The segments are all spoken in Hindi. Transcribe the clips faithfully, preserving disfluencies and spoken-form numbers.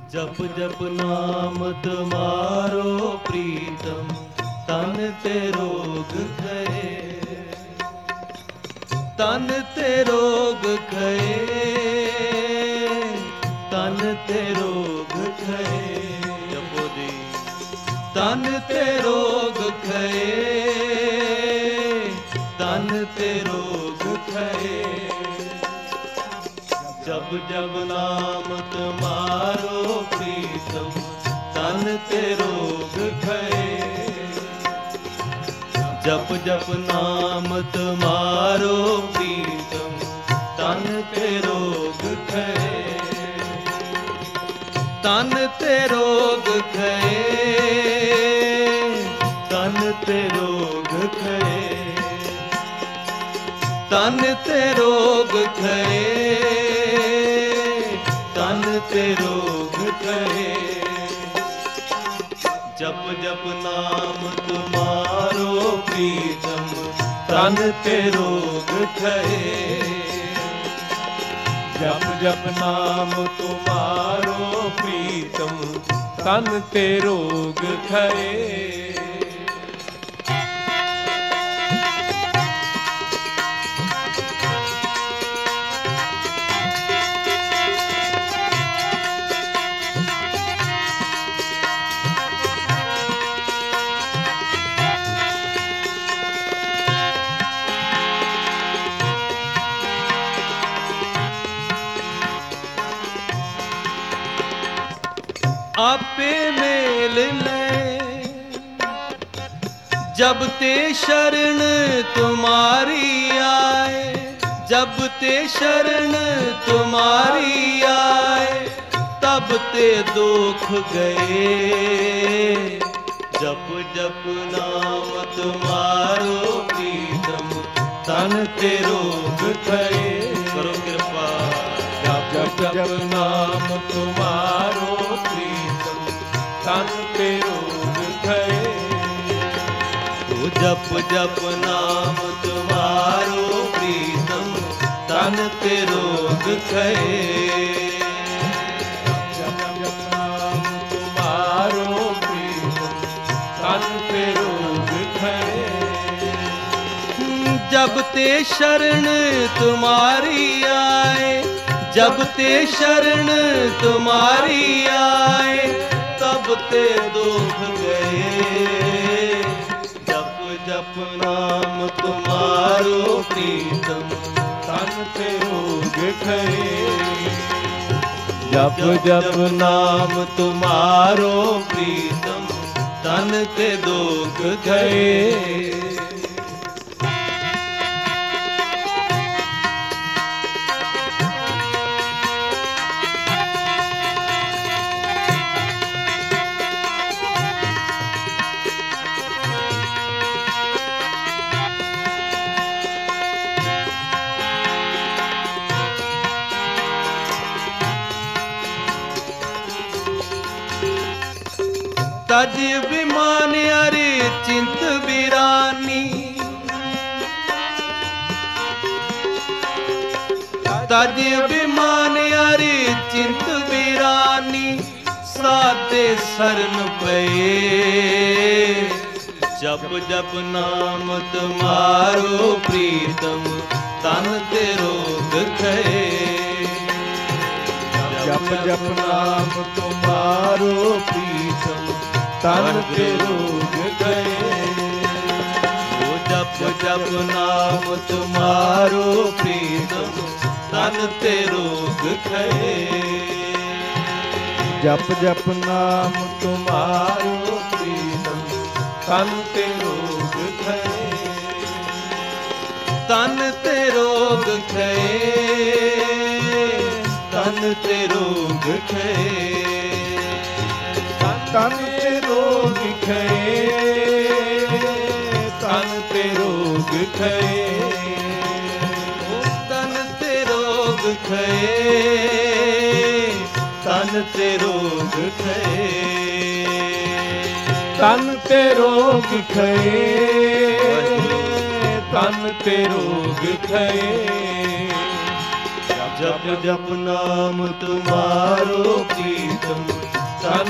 जप जप नाम तुम्हारो प्रीतम, तन ते रोग गए, तन ते रोग गए, तन ते रोग गए। जपो जी। तन ते रोग गए, तन ते रोग गए। जब जब नाम तुम्हारो प्रीतम, तन ते रोग गए। जप जप नाम तुम्हारो प्रीतम, तन ते रोग गए, तन ते रोग गए, तन ते रोग गए, तन ते रोग गए, तन ते रोग गए। जप जप नाम तुम्हारो प्रीतम, तन ते रोग गए। जप जप नाम तुम्हारो प्रीतम, तन ते रोग गए। आपे मेल ले जब ते शरण तुम्हारी आए, जब ते शरण तुम्हारी आए, तब ते दुख गए। जप जप नाम तुम्हारो प्रीतम, तन ते रोग गए। करो कृपा। जप जप नाम तुम्हारो प्रीतम, तन ते रोग गए। तो जप जप नाम तुम्हारो प्रीतम, तन ते रोग गए। जप जप नाम तुम्हारो प्रीतम, तन ते रोग गए। जब ते शरण तुम्हारी आए, जब ते शरण तुम्हारी आए, तब ते दुख गए। जप जप नाम तुम्हारो प्रीतम, तन ते रोग गए। जप जप नाम तुम्हारो प्रीतम, तन ते दुख गए। तज विमान अरे चिंत बिरानी, तज विमान अरे चिंत बिरानी, साधे शरण पे। जप जप नाम तुम्हारो प्रीतम, तन ते रोग गए। जप जप नाम तुम्हारो प्रीतम, तन ते रोग गए। वो जप जप नाम तुम्हारो प्रीतम, तन ते रोग गए। जप जप नाम तुम्हारो प्रीतम, तन ते रोग गए। तन ते रोग गए, तन ते रोग गए। तन ते रोग गए, तन ते रोग गए। तन ते रोग गए, तन ते रोग गए। तन ते रोग गए, तन ते रोग गए। जप जप नाम तुम्हारो प्रीतम,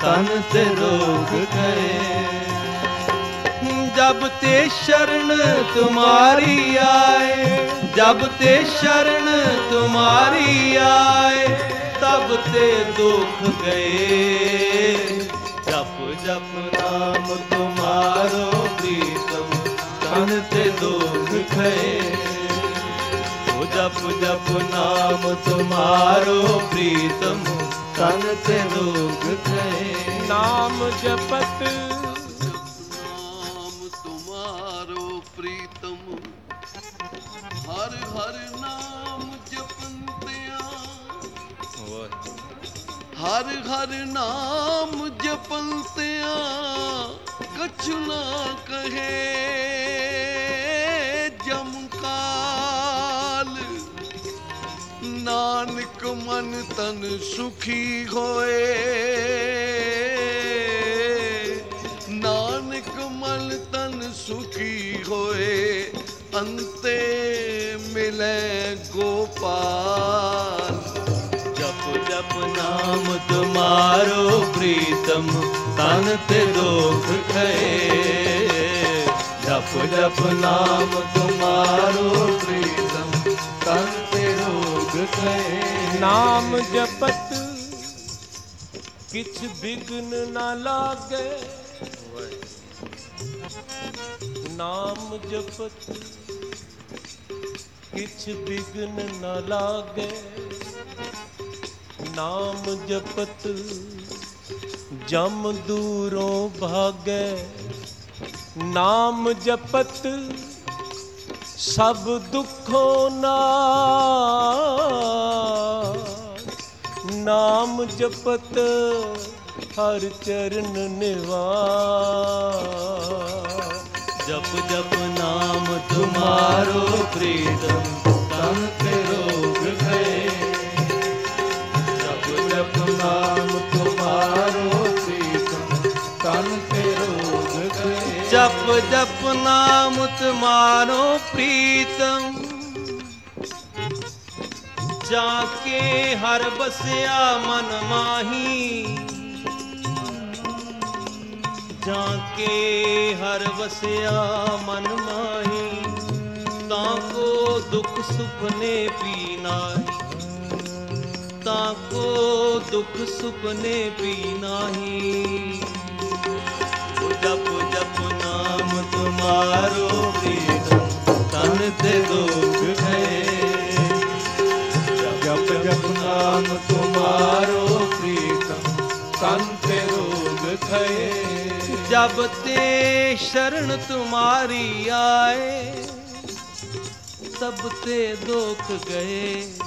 तन ते रोग गए। जब ते शरण तुम्हारी आए, जब ते शरण तुम्हारी आए, तब ते दुख गए। जप जप नाम तुम्हारो प्रीतम, तन ते दुख गए। ओ जप जप नाम तुम्हारो प्रीतम, तन ते दुख गए। नाम जपत नाम तुम्हारो प्रीतम, हर हर नाम जपंतिया, हर हर नाम जपंतिया, कछु ना कहे जमकाल। नानक मन तन सुखी होए, नानक मन तन सुखी होए, अंते मिले गोपाल। जप जप नाम तुम्हारो प्रीतम, तन ते दुख गए। जप जप नाम तुम्हारो प्रीतम, तन ते रोग गए। नाम जपत किछ बिघ्न न लागे, नाम जपत किछ बिघ्न न लागे। नाम जपत जम दूरों भागे, नाम जपत सब दुखों नाश। नाम जपत हर चरण निवास। जप जप नाम तुम्हारो प्रीतम, तन ते रोग गए। जप जप नाम तुम्हारो प्रीतम, तन ते रोग गए। जप जप नाम तुम्हारो प्रीतम, जाके हर बसिया मन माही। जाके हर बसिया मन माही, ताको दुख सुपने पी नाही। ताको दुख सुपने पी नाही। जप जप नाम तुम्हारो प्रीतम, तन ते दुख गए। जप जप नाम तुम्हारो प्रीतम, तन ते रोग गए। जब ते शरण तुम्हारी आए, तब ते दुख गए।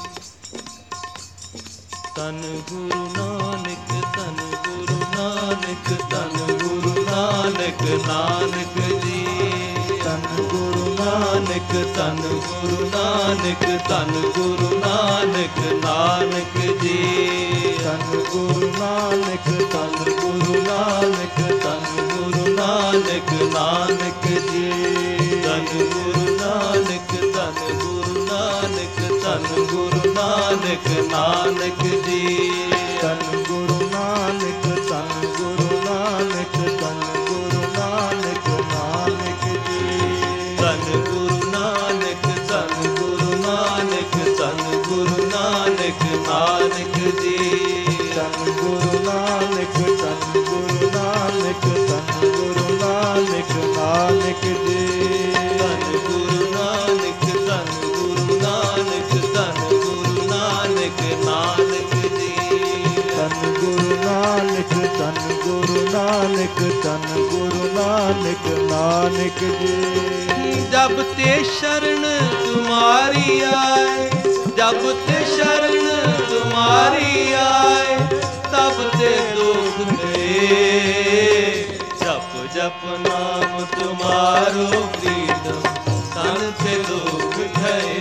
तन गुरु नानक, तन गुरु नानक, तन गुरु नानक, नानक जी। तन गुरु नानक, तन गुरु नानक, तन गुरु नानक, नानक जी। तन गुरु नानक, तन गुरु नानक, तन गुरु नानक, नानक जी। तन गुरु नानक, तन गुरु नानक, तन गुरु नानक, नानक जी। तन गुरु नानक, तन गुरु नानक, तन गुरु नानक, नानक जी। तन गुरु नानक, तन गुरु नानक, तन गुरु नानक, नानक जी। तन गुरु नानक, तन गुरु नानक, तन गुरु नानक, नानक जी। तन गुरु नानक, तन गुरु नानक, तन गुरु नानक, नानक जी। तन गुरु नानक, तन गुरु नानक, तन गुरु नानक, नानक जी। जब ते शरण तुम्हारी आए, जब ते शरण तुम्हारी आए, तब ते दुख गए। जप जप नाम तुम्हारो प्रीतम, तन ते दुख गए।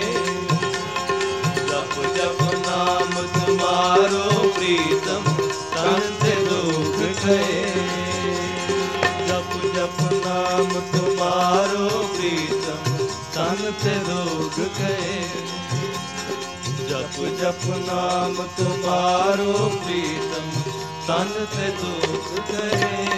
जप जप नाम तुम्हारो प्रीतम, तन ते दुख गए। जप जप नाम तुम्हारो प्रीतम, तन ते दुख गए। जप जप नाम तुम्हारो प्रीतम, तन ते दुख करे